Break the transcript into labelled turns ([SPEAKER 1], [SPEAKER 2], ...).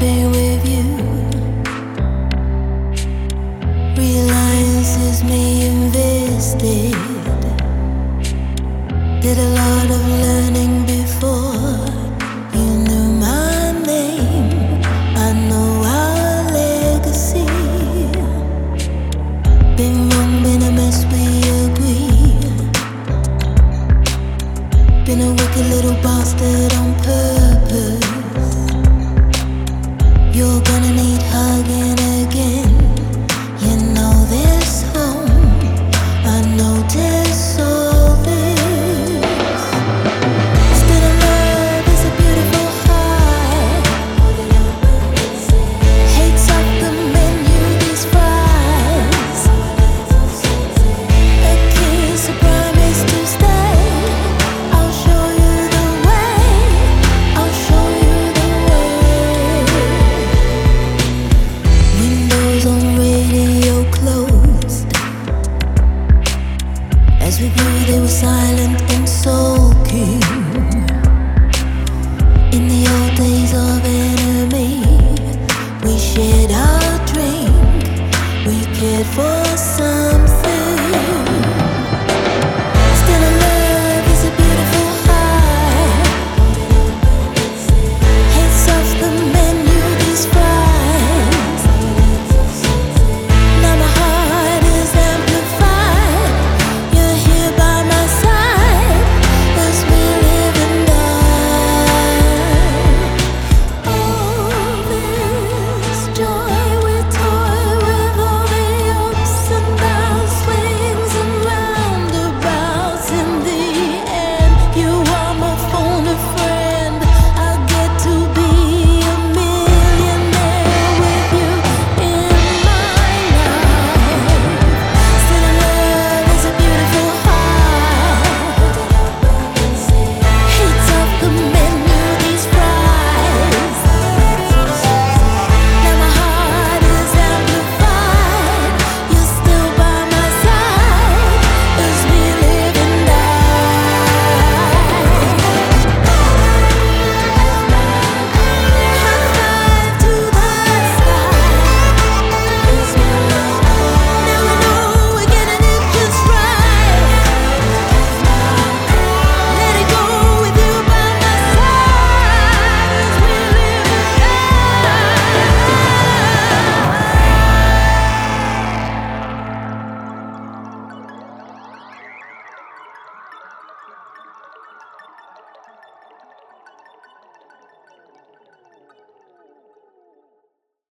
[SPEAKER 1] been with you. Realizes me invested. Did a lot of learning before you knew my name. I know our legacy. Been wrong, been a mess, we agree. Been a wicked little bastard on purpose. You're gonna need hugging again. You know this home, I notice all this. Still in love is a beautiful heart. Hates of the men you despise. A kiss, a promise to stay. I'll show you the way. I'll show you the way. Windows on radio closed. As we grew, they were silent and sulking. In the old days of enemy, we shared our drink. We cared for